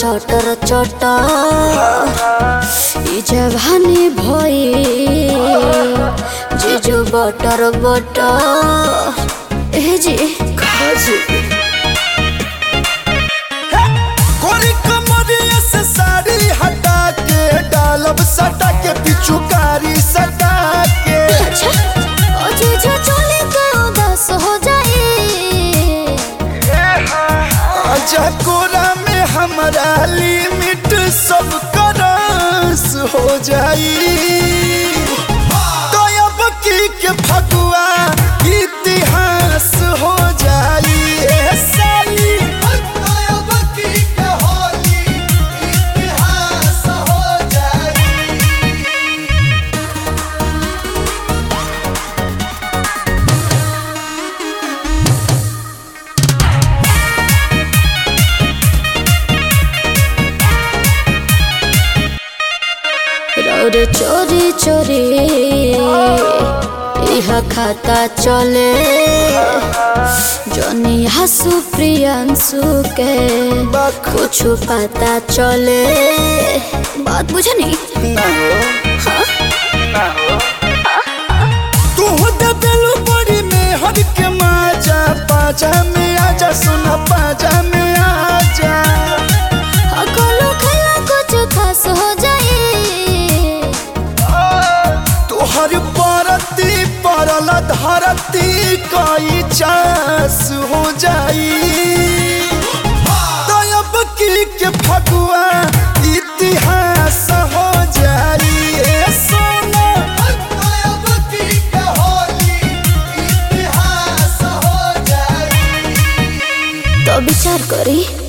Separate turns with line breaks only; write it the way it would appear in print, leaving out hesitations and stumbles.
चटर चटर ई जवानी भई जीजू बटर बटर ए जी खाजी
कोरी कमरिया से साड़ी हटा के डालब सटा के पिचुकारी सटा के
अच्छा ओ जीजू चले तो उदास हो जाए
आजा कोरा में हमारा लिमिट सब करस हो जाई तो अब की के फगुआ इतिहास हो जाई ए साली तो अब की के होली इतिहास हो जाई
रे चोरी चोरी इहा खाता चले जनी हसु प्रियांशु के कुछ पता चले बात बुझे नहीं
ना हो
हाँ?
ना हो तू दे बेलू बड़ी में हर के माजा पाजा में आजा सुना पाजा में आजा
अकलो खला कुछ खास हो जाए
तोहर परती परल धरती कई चास हो जाई तो अब की के फगुआ इतिहास हो जाई ए सोना तो अब की के होली इतिहास हो जाई
तो विचार करी